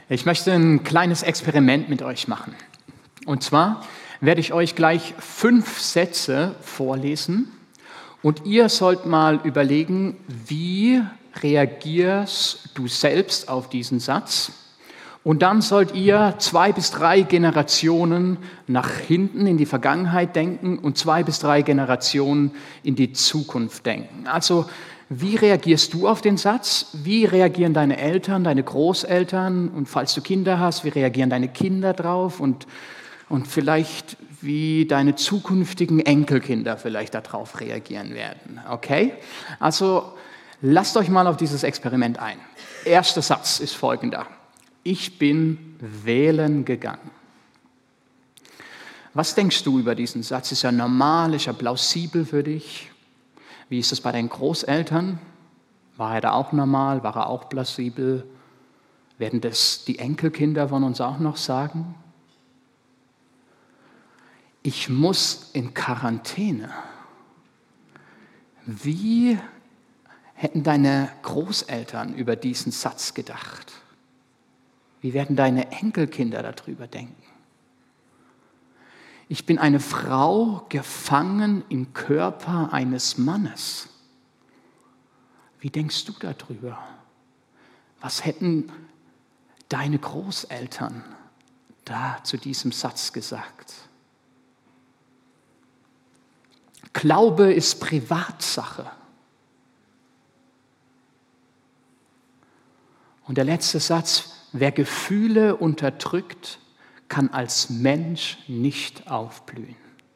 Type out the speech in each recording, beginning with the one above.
Ich möchte ein kleines Experiment mit euch machen. Und zwar werde ich euch gleich 5 Sätze vorlesen und ihr sollt mal überlegen, wie reagierst du selbst auf diesen Satz? Und dann sollt ihr 2 bis 3 Generationen nach hinten in die Vergangenheit denken und 2 bis 3 Generationen in die Zukunft denken. Also, wie reagierst du auf den Satz? Wie reagieren deine Eltern, deine Großeltern? Und falls du Kinder hast, wie reagieren deine Kinder drauf? Und vielleicht, wie deine zukünftigen Enkelkinder vielleicht darauf reagieren werden. Okay? Also, lasst euch mal auf dieses Experiment ein. Erster Satz ist folgender. Ich bin wählen gegangen. Was denkst du über diesen Satz? Ist er normal? Ist er plausibel für dich? Wie ist es bei deinen Großeltern? War er da auch normal? War er auch plausibel? Werden das die Enkelkinder von uns auch noch sagen? Ich muss in Quarantäne. Wie hätten deine Großeltern über diesen Satz gedacht? Wie werden deine Enkelkinder darüber denken? Ich bin eine Frau gefangen im Körper eines Mannes. Wie denkst du darüber? Was hätten deine Großeltern da zu diesem Satz gesagt? Glaube ist Privatsache. Und der letzte Satz, wer Gefühle unterdrückt, kann als Mensch nicht aufblühen.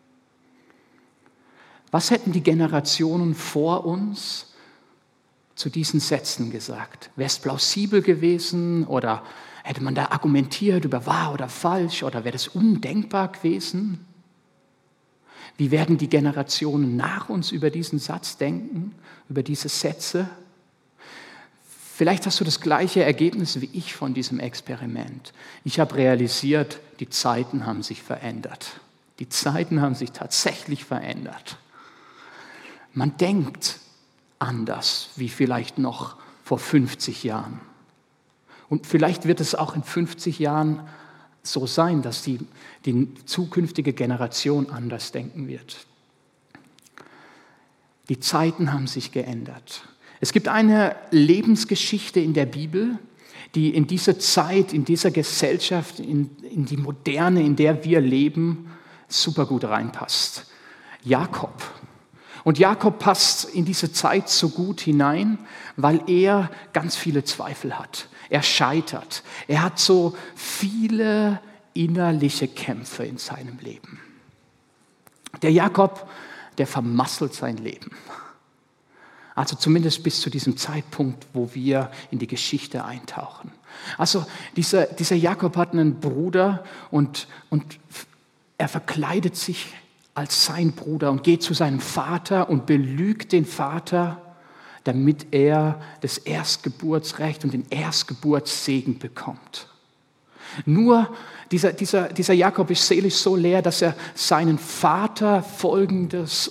Was hätten die Generationen vor uns zu diesen Sätzen gesagt? Wäre es plausibel gewesen oder hätte man da argumentiert über wahr oder falsch oder wäre das undenkbar gewesen? Wie werden die Generationen nach uns über diesen Satz denken, über diese Sätze? Vielleicht hast du das gleiche Ergebnis wie ich von diesem Experiment. Ich habe realisiert, die Zeiten haben sich verändert. Die Zeiten haben sich tatsächlich verändert. Man denkt anders wie vielleicht noch vor 50 Jahren. Und vielleicht wird es auch in 50 Jahren so sein, dass die zukünftige Generation anders denken wird. Die Zeiten haben sich geändert. Es gibt eine Lebensgeschichte in der Bibel, die in diese Zeit, in dieser Gesellschaft, in die Moderne, in der wir leben, super gut reinpasst. Jakob. Und Jakob passt in diese Zeit so gut hinein, weil er ganz viele Zweifel hat. Er scheitert. Er hat so viele innerliche Kämpfe in seinem Leben. Der Jakob, der vermasselt sein Leben. Also zumindest bis zu diesem Zeitpunkt, wo wir in die Geschichte eintauchen. Also dieser Jakob hat einen Bruder und er verkleidet sich als sein Bruder und geht zu seinem Vater und belügt den Vater, damit er das Erstgeburtsrecht und den Erstgeburtssegen bekommt. Nur dieser Jakob ist seelisch so leer, dass er seinen Vater folgendes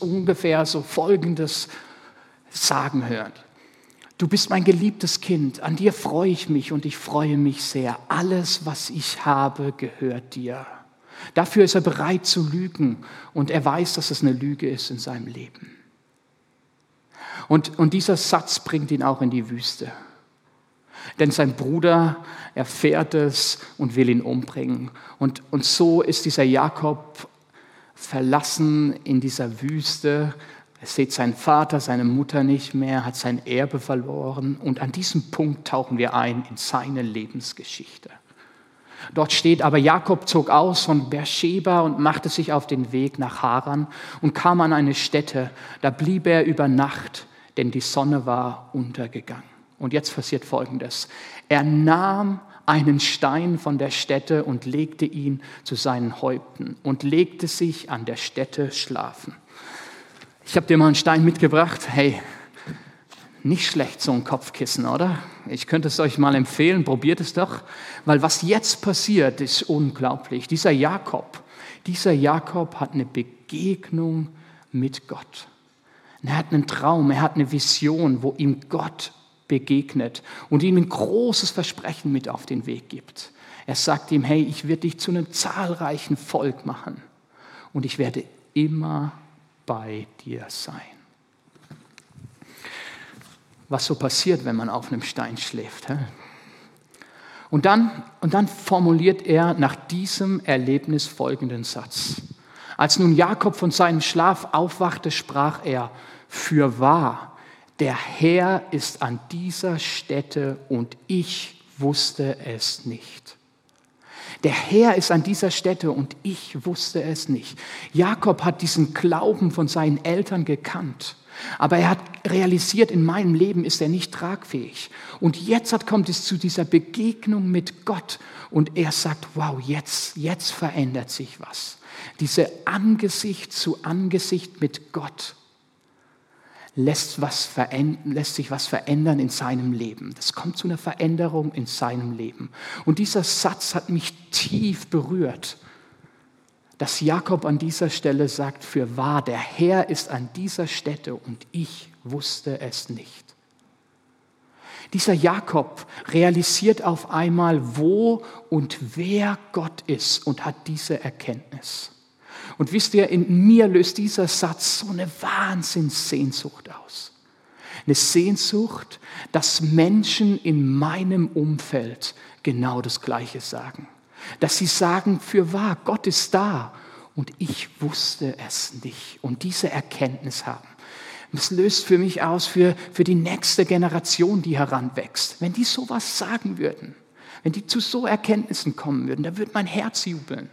sagen hört. Du bist mein geliebtes Kind, an dir freue ich mich und ich freue mich sehr. Alles, was ich habe, gehört dir. Dafür ist er bereit zu lügen und er weiß, dass es eine Lüge ist in seinem Leben. Und dieser Satz bringt ihn auch in die Wüste. Denn sein Bruder erfährt es und will ihn umbringen. Und so ist dieser Jakob verlassen in dieser Wüste. Er sieht seinen Vater, seine Mutter nicht mehr, hat sein Erbe verloren. Und an diesem Punkt tauchen wir ein in seine Lebensgeschichte. Dort steht aber, Jakob zog aus von Beersheba und machte sich auf den Weg nach Haran und kam an eine Stätte. Da blieb er über Nacht, denn die Sonne war untergegangen. Und jetzt passiert Folgendes. Er nahm einen Stein von der Stätte und legte ihn zu seinen Häupten und legte sich an der Stätte schlafen. Ich habe dir mal einen Stein mitgebracht. Hey, nicht schlecht so ein Kopfkissen, oder? Ich könnte es euch mal empfehlen, probiert es doch. Weil was jetzt passiert, ist unglaublich. Dieser Jakob hat eine Begegnung mit Gott. Er hat einen Traum, er hat eine Vision, wo ihm Gott begegnet und ihm ein großes Versprechen mit auf den Weg gibt. Er sagt ihm, hey, ich werde dich zu einem zahlreichen Volk machen und ich werde immer bei dir sein. Was so passiert, wenn man auf einem Stein schläft. Und dann formuliert er nach diesem Erlebnis folgenden Satz. Als nun Jakob von seinem Schlaf aufwachte, sprach er, fürwahr, der Herr ist an dieser Stätte und ich wusste es nicht. Der Herr ist an dieser Stätte und ich wusste es nicht. Jakob hat diesen Glauben von seinen Eltern gekannt, aber er hat realisiert, in meinem Leben ist er nicht tragfähig. Und jetzt kommt es zu dieser Begegnung mit Gott und er sagt, wow, jetzt verändert sich was. Diese Angesicht zu Angesicht mit Gott lässt sich was verändern in seinem Leben. Das kommt zu einer Veränderung in seinem Leben. Und dieser Satz hat mich tief berührt, dass Jakob an dieser Stelle sagt, fürwahr, der Herr ist an dieser Stätte und ich wusste es nicht. Dieser Jakob realisiert auf einmal, wo und wer Gott ist und hat diese Erkenntnis. Und wisst ihr, in mir löst dieser Satz so eine Wahnsinnssehnsucht aus. Eine Sehnsucht, dass Menschen in meinem Umfeld genau das Gleiche sagen. Dass sie sagen, fürwahr, Gott ist da und ich wusste es nicht. Und diese Erkenntnis haben. Das löst für mich aus, für die nächste Generation, die heranwächst. Wenn die sowas sagen würden, wenn die zu so Erkenntnissen kommen würden, da würde mein Herz jubeln.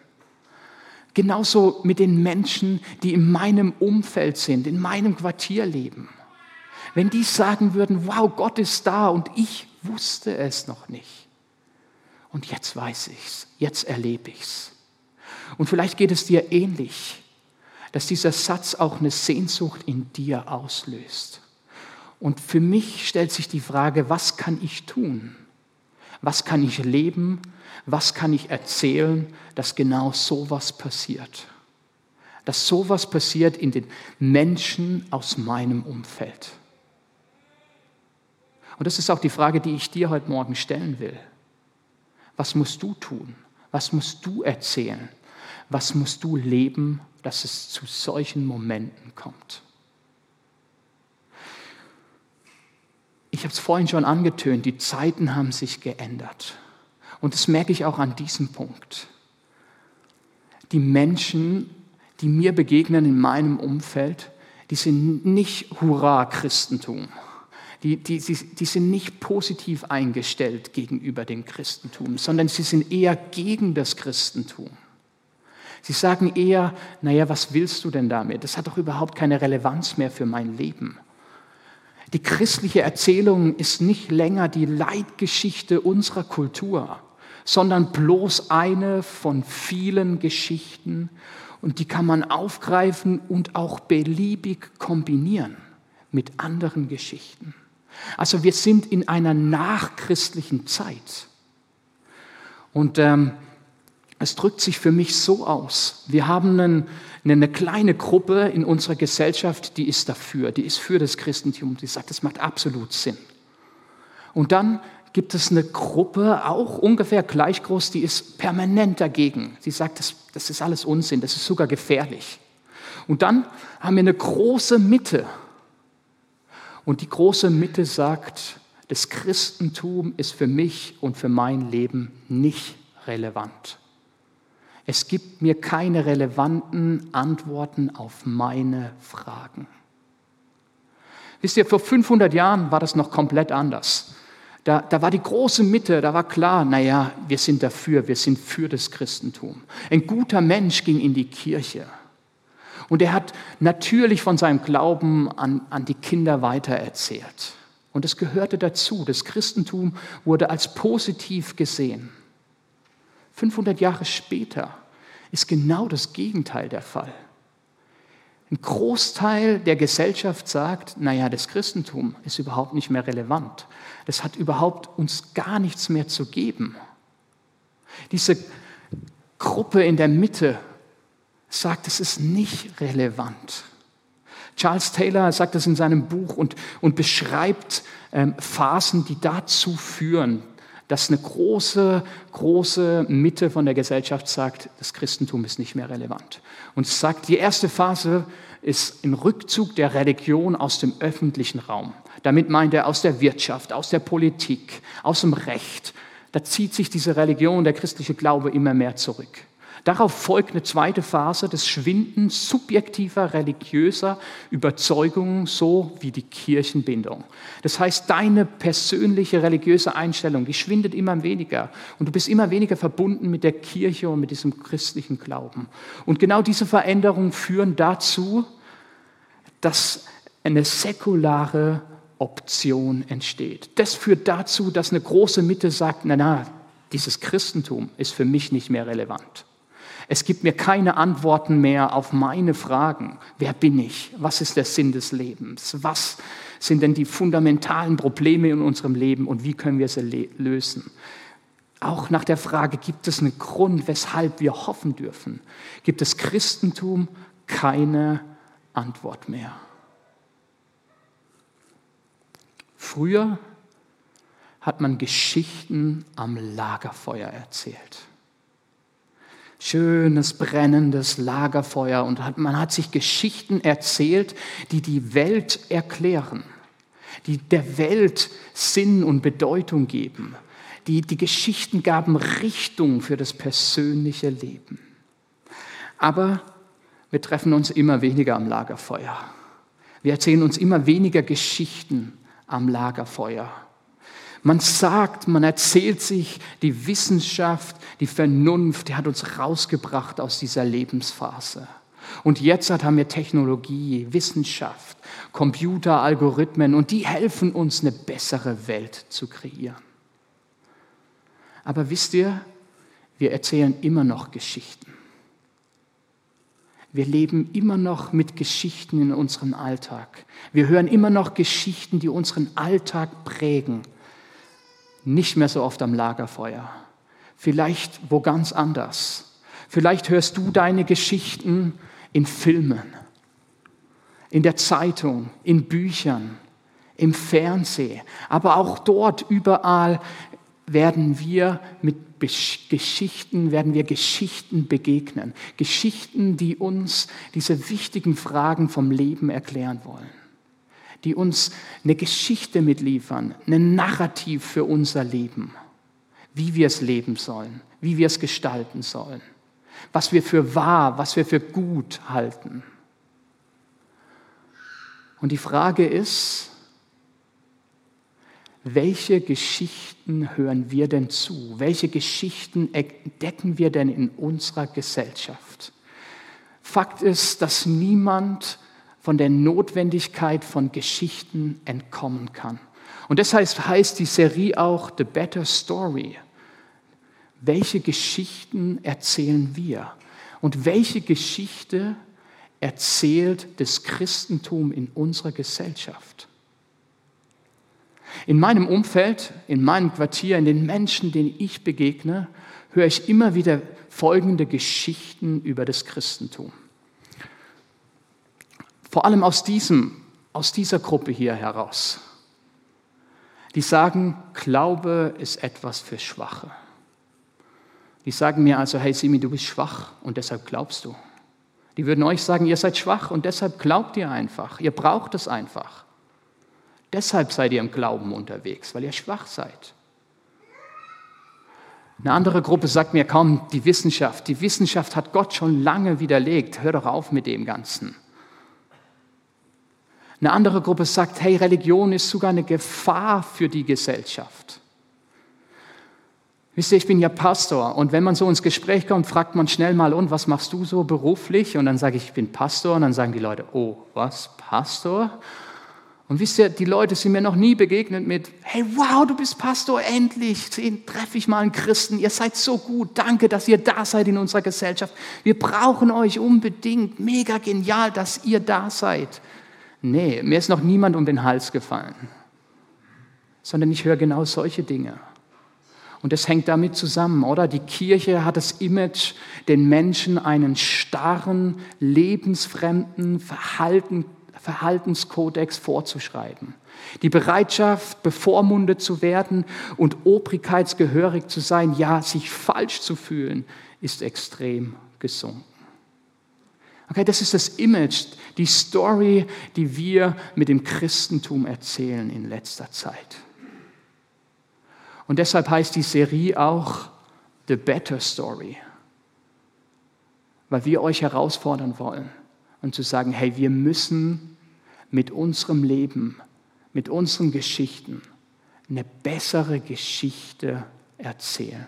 Genauso mit den Menschen, die in meinem Umfeld sind, in meinem Quartier leben. Wenn die sagen würden, wow, Gott ist da und ich wusste es noch nicht. Und jetzt weiß ich's, jetzt erlebe ich's. Und vielleicht geht es dir ähnlich, dass dieser Satz auch eine Sehnsucht in dir auslöst. Und für mich stellt sich die Frage, was kann ich tun? Was kann ich leben? Was kann ich erzählen, dass genau sowas passiert? Dass sowas passiert in den Menschen aus meinem Umfeld. Und das ist auch die Frage, die ich dir heute Morgen stellen will. Was musst du tun? Was musst du erzählen? Was musst du leben, dass es zu solchen Momenten kommt? Ich habe es vorhin schon angetönt, die Zeiten haben sich geändert. Und das merke ich auch an diesem Punkt. Die Menschen, die mir begegnen in meinem Umfeld, die sind nicht Hurra-Christentum. Die sind nicht positiv eingestellt gegenüber dem Christentum, sondern sie sind eher gegen das Christentum. Sie sagen eher, naja, was willst du denn damit? Das hat doch überhaupt keine Relevanz mehr für mein Leben. Die christliche Erzählung ist nicht länger die Leitgeschichte unserer Kultur, sondern bloß eine von vielen Geschichten und die kann man aufgreifen und auch beliebig kombinieren mit anderen Geschichten. Also wir sind in einer nachchristlichen Zeit und es drückt sich für mich so aus. Wir haben eine kleine Gruppe in unserer Gesellschaft, die ist dafür, die ist für das Christentum, die sagt, das macht absolut Sinn. Und dann gibt es eine Gruppe, auch ungefähr gleich groß, die ist permanent dagegen. Sie sagt, das ist alles Unsinn, das ist sogar gefährlich. Und dann haben wir eine große Mitte. Und die große Mitte sagt, das Christentum ist für mich und für mein Leben nicht relevant. Es gibt mir keine relevanten Antworten auf meine Fragen. Wisst ihr, vor 500 Jahren war das noch komplett anders. Da war die große Mitte, da war klar, naja, wir sind dafür, wir sind für das Christentum. Ein guter Mensch ging in die Kirche und er hat natürlich von seinem Glauben an die Kinder weitererzählt. Und es gehörte dazu, das Christentum wurde als positiv gesehen. 500 Jahre später ist genau das Gegenteil der Fall. Ein Großteil der Gesellschaft sagt, naja, das Christentum ist überhaupt nicht mehr relevant. Das hat überhaupt uns gar nichts mehr zu geben. Diese Gruppe in der Mitte sagt, es ist nicht relevant. Charles Taylor sagt das in seinem Buch und beschreibt Phasen, die dazu führen, dass eine große Mitte von der Gesellschaft sagt, das Christentum ist nicht mehr relevant. Und es sagt, die erste Phase ist ein Rückzug der Religion aus dem öffentlichen Raum. Damit meint er aus der Wirtschaft, aus der Politik, aus dem Recht. Da zieht sich diese Religion, der christliche Glaube immer mehr zurück. Darauf folgt eine zweite Phase, das Schwinden subjektiver, religiöser Überzeugungen, so wie die Kirchenbindung. Das heißt, deine persönliche religiöse Einstellung, die schwindet immer weniger und du bist immer weniger verbunden mit der Kirche und mit diesem christlichen Glauben. Und genau diese Veränderungen führen dazu, dass eine säkulare Option entsteht. Das führt dazu, dass eine große Mitte sagt, dieses Christentum ist für mich nicht mehr relevant. Es gibt mir keine Antworten mehr auf meine Fragen. Wer bin ich? Was ist der Sinn des Lebens? Was sind denn die fundamentalen Probleme in unserem Leben und wie können wir sie lösen? Auch nach der Frage, gibt es einen Grund, weshalb wir hoffen dürfen, gibt das Christentum keine Antwort mehr. Früher hat man Geschichten am Lagerfeuer erzählt. Schönes, brennendes Lagerfeuer und man hat sich Geschichten erzählt, die die Welt erklären, die der Welt Sinn und Bedeutung geben. Die Geschichten gaben Richtung für das persönliche Leben. Aber wir treffen uns immer weniger am Lagerfeuer. Wir erzählen uns immer weniger Geschichten am Lagerfeuer. Man sagt, man erzählt sich, die Wissenschaft, die Vernunft, die hat uns rausgebracht aus dieser Lebensphase. Und jetzt haben wir Technologie, Wissenschaft, Computer, Algorithmen und die helfen uns, eine bessere Welt zu kreieren. Aber wisst ihr, wir erzählen immer noch Geschichten. Wir leben immer noch mit Geschichten in unserem Alltag. Wir hören immer noch Geschichten, die unseren Alltag prägen. Nicht mehr so oft am Lagerfeuer. Vielleicht wo ganz anders. Vielleicht hörst du deine Geschichten in Filmen, in der Zeitung, in Büchern, im Fernsehen. Aber auch dort überall werden wir Geschichten begegnen. Geschichten, die uns diese wichtigen Fragen vom Leben erklären wollen. Die uns eine Geschichte mitliefern, ein Narrativ für unser Leben. Wie wir es leben sollen, wie wir es gestalten sollen. Was wir für wahr, was wir für gut halten. Und die Frage ist, welche Geschichten hören wir denn zu? Welche Geschichten entdecken wir denn in unserer Gesellschaft? Fakt ist, dass niemand von der Notwendigkeit von Geschichten entkommen kann. Und deshalb heißt die Serie auch The Better Story. Welche Geschichten erzählen wir? Und welche Geschichte erzählt das Christentum in unserer Gesellschaft? In meinem Umfeld, in meinem Quartier, in den Menschen, denen ich begegne, höre ich immer wieder folgende Geschichten über das Christentum. Vor allem aus dieser Gruppe hier heraus. Die sagen, Glaube ist etwas für Schwache. Die sagen mir also, hey Simi, du bist schwach und deshalb glaubst du. Die würden euch sagen, ihr seid schwach und deshalb glaubt ihr einfach. Ihr braucht es einfach. Deshalb seid ihr im Glauben unterwegs, weil ihr schwach seid. Eine andere Gruppe sagt mir, komm, die Wissenschaft hat Gott schon lange widerlegt. Hör doch auf mit dem Ganzen. Eine andere Gruppe sagt, hey, Religion ist sogar eine Gefahr für die Gesellschaft. Wisst ihr, ich bin ja Pastor und wenn man so ins Gespräch kommt, fragt man schnell mal, und was machst du so beruflich? Und dann sage ich bin Pastor und dann sagen die Leute, oh, was, Pastor? Und wisst ihr, die Leute sind mir noch nie begegnet mit, hey, wow, du bist Pastor, endlich treffe ich mal einen Christen, ihr seid so gut, danke, dass ihr da seid in unserer Gesellschaft. Wir brauchen euch unbedingt, mega genial, dass ihr da seid. Nee, mir ist noch niemand um den Hals gefallen, sondern ich höre genau solche Dinge. Und das hängt damit zusammen, oder? Die Kirche hat das Image, den Menschen einen starren, lebensfremden, Verhaltenskodex vorzuschreiben. Die Bereitschaft, bevormundet zu werden und obrigkeitsgehörig zu sein, ja, sich falsch zu fühlen, ist extrem gesunken. Okay, das ist das Image, die Story, die wir mit dem Christentum erzählen in letzter Zeit. Und deshalb heißt die Serie auch The Better Story, weil wir euch herausfordern wollen und zu sagen, hey, wir müssen mit unserem Leben, mit unseren Geschichten eine bessere Geschichte erzählen.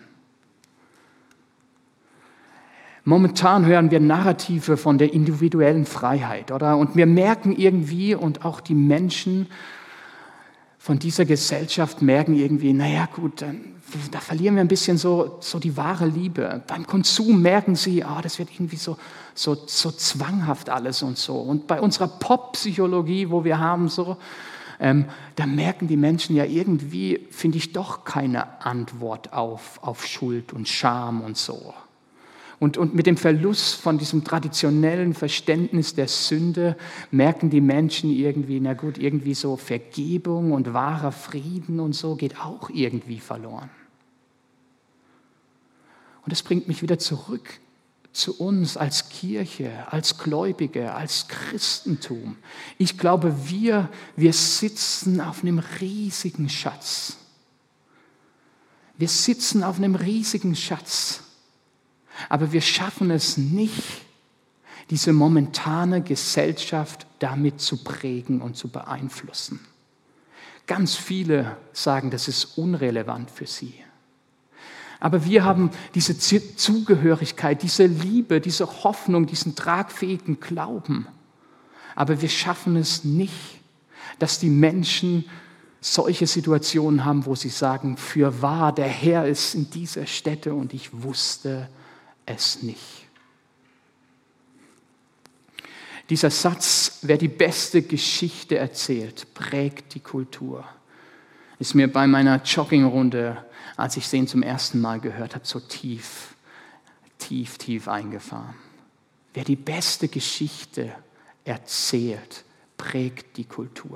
Momentan hören wir Narrative von der individuellen Freiheit, oder? Und wir merken irgendwie, und auch die Menschen von dieser Gesellschaft merken irgendwie, naja gut, da verlieren wir ein bisschen so die wahre Liebe. Beim Konsum merken sie, das wird irgendwie so zwanghaft alles und so. Und bei unserer Pop-Psychologie, wo wir haben da merken die Menschen ja irgendwie, finde ich doch keine Antwort auf Schuld und Scham und so. Und mit dem Verlust von diesem traditionellen Verständnis der Sünde merken die Menschen irgendwie, na gut, irgendwie so Vergebung und wahrer Frieden und so geht auch irgendwie verloren. Und das bringt mich wieder zurück zu uns als Kirche, als Gläubige, als Christentum. Ich glaube, wir sitzen auf einem riesigen Schatz. Wir sitzen auf einem riesigen Schatz. Aber wir schaffen es nicht, diese momentane Gesellschaft damit zu prägen und zu beeinflussen. Ganz viele sagen, das ist unrelevant für sie. Aber wir haben diese Zugehörigkeit, diese Liebe, diese Hoffnung, diesen tragfähigen Glauben. Aber wir schaffen es nicht, dass die Menschen solche Situationen haben, wo sie sagen, fürwahr, der Herr ist in dieser Stätte und ich wusste es nicht. Dieser Satz, wer die beste Geschichte erzählt, prägt die Kultur, ist mir bei meiner Joggingrunde, als ich den zum ersten Mal gehört habe, so tief eingefahren. Wer die beste Geschichte erzählt, prägt die Kultur.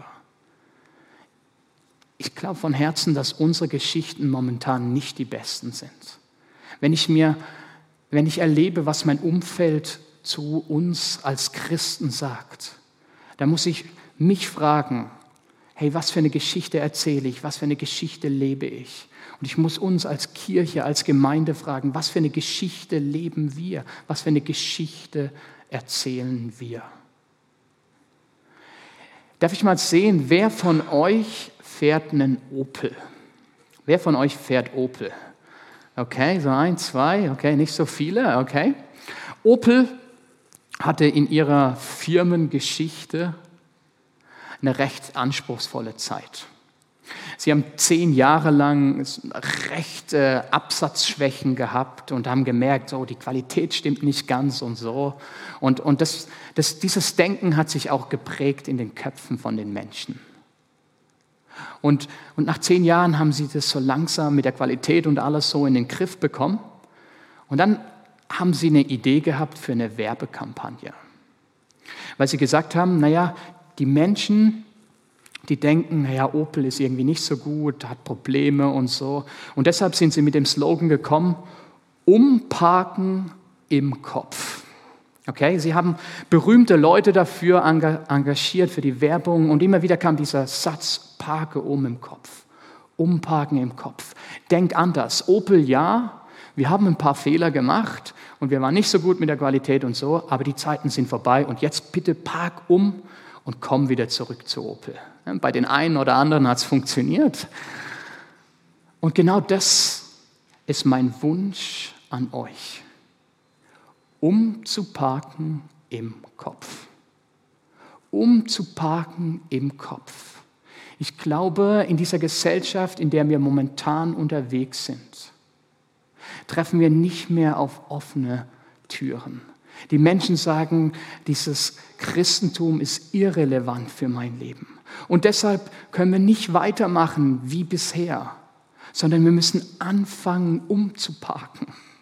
Ich glaube von Herzen, dass unsere Geschichten momentan nicht die besten sind. Wenn ich erlebe, was mein Umfeld zu uns als Christen sagt, dann muss ich mich fragen, hey, was für eine Geschichte erzähle ich, was für eine Geschichte lebe ich? Und ich muss uns als Kirche, als Gemeinde fragen, was für eine Geschichte leben wir, was für eine Geschichte erzählen wir? Darf ich mal sehen, wer von euch fährt einen Opel? Wer von euch fährt Opel? Okay, so 1, 2, okay, nicht so viele, okay. Opel hatte in ihrer Firmengeschichte eine recht anspruchsvolle Zeit. Sie haben 10 Jahre lang recht Absatzschwächen gehabt und haben gemerkt, die Qualität stimmt nicht ganz und so. Und dieses Denken hat sich auch geprägt in den Köpfen von den Menschen. Und nach 10 Jahren haben sie das so langsam mit der Qualität und alles so in den Griff bekommen. Und dann haben sie eine Idee gehabt für eine Werbekampagne. Weil sie gesagt haben, die Menschen, die denken, Opel ist irgendwie nicht so gut, hat Probleme und so. Und deshalb sind sie mit dem Slogan gekommen, umparken im Kopf. Okay, sie haben berühmte Leute dafür engagiert für die Werbung und immer wieder kam dieser Satz, parke im Kopf. Umparken im Kopf. Denk anders. Opel, ja, wir haben ein paar Fehler gemacht und wir waren nicht so gut mit der Qualität und so, aber die Zeiten sind vorbei und jetzt bitte park um und komm wieder zurück zu Opel. Bei den einen oder anderen hat es funktioniert. Und genau das ist mein Wunsch an euch. Umzuparken im Kopf. Umzuparken im Kopf. Ich glaube, in dieser Gesellschaft, in der wir momentan unterwegs sind, treffen wir nicht mehr auf offene Türen. Die Menschen sagen, dieses Christentum ist irrelevant für mein Leben. Und deshalb können wir nicht weitermachen wie bisher, sondern wir müssen anfangen, umzuparken.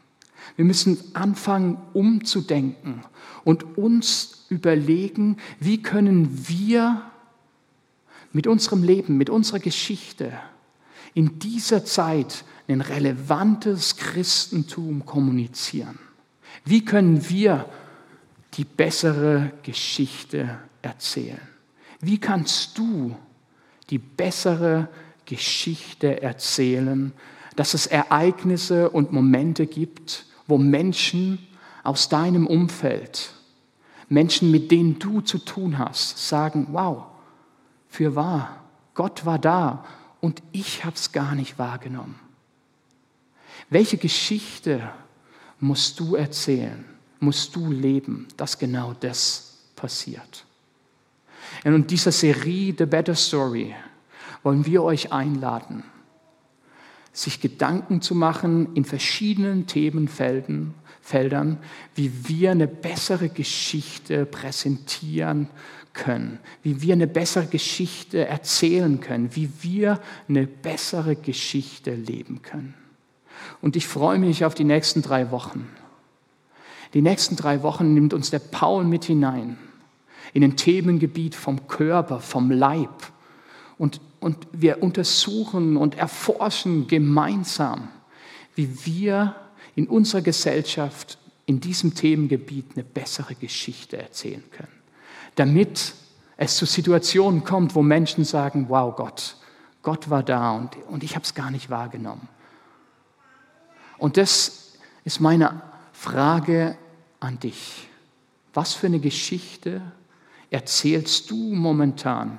Wir müssen anfangen, umzudenken und uns überlegen, wie können wir mit unserem Leben, mit unserer Geschichte in dieser Zeit ein relevantes Christentum kommunizieren. Wie können wir die bessere Geschichte erzählen? Wie kannst du die bessere Geschichte erzählen, dass es Ereignisse und Momente gibt, wo Menschen aus deinem Umfeld, Menschen, mit denen du zu tun hast, sagen, wow, fürwahr, Gott war da und ich habe es gar nicht wahrgenommen. Welche Geschichte musst du erzählen, musst du leben, dass genau das passiert? Und in dieser Serie The Better Story wollen wir euch einladen, sich Gedanken zu machen in verschiedenen Themenfeldern, wie wir eine bessere Geschichte präsentieren können, wie wir eine bessere Geschichte erzählen können, wie wir eine bessere Geschichte leben können. Und ich freue mich auf die nächsten 3 Wochen. Die nächsten 3 Wochen nimmt uns der Paul mit hinein in ein Themengebiet vom Körper, vom Leib. Und wir untersuchen und erforschen gemeinsam, wie wir in unserer Gesellschaft in diesem Themengebiet eine bessere Geschichte erzählen können. Damit es zu Situationen kommt, wo Menschen sagen, wow, Gott war da und ich habe es gar nicht wahrgenommen. Und das ist meine Frage an dich. Was für eine Geschichte erzählst du momentan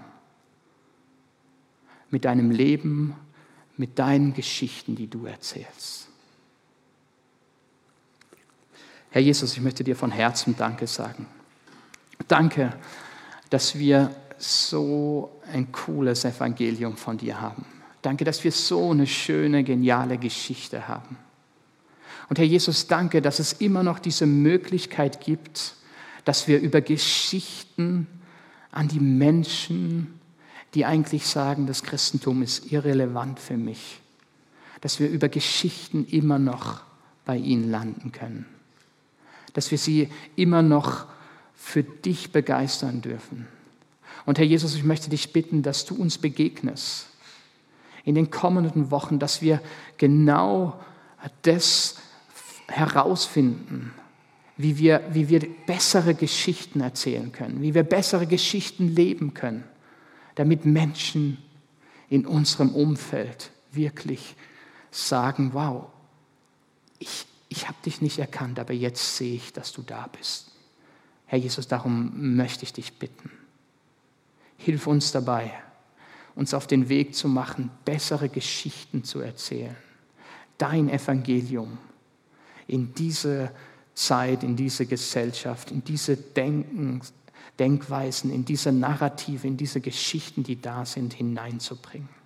mit deinem Leben, mit deinen Geschichten, die du erzählst? Herr Jesus, ich möchte dir von Herzen Danke sagen. Danke, dass wir so ein cooles Evangelium von dir haben. Danke, dass wir so eine schöne, geniale Geschichte haben. Und Herr Jesus, danke, dass es immer noch diese Möglichkeit gibt, dass wir über Geschichten an die Menschen, die eigentlich sagen, das Christentum ist irrelevant für mich, dass wir über Geschichten immer noch bei ihnen landen können. Dass wir sie immer noch für dich begeistern dürfen. Und Herr Jesus, ich möchte dich bitten, dass du uns begegnest in den kommenden Wochen, dass wir genau das herausfinden, wie wir bessere Geschichten erzählen können, wie wir bessere Geschichten leben können, damit Menschen in unserem Umfeld wirklich sagen, wow, ich habe dich nicht erkannt, aber jetzt sehe ich, dass du da bist. Herr Jesus, darum möchte ich dich bitten. Hilf uns dabei, uns auf den Weg zu machen, bessere Geschichten zu erzählen. Dein Evangelium in diese Zeit, in diese Gesellschaft, in diese Denkweisen, in diese Narrative, in diese Geschichten, die da sind, hineinzubringen.